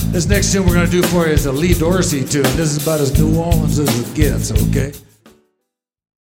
This next tune we're going to do for you is a Lee Dorsey tune. This is about as New Orleans as it gets, okay?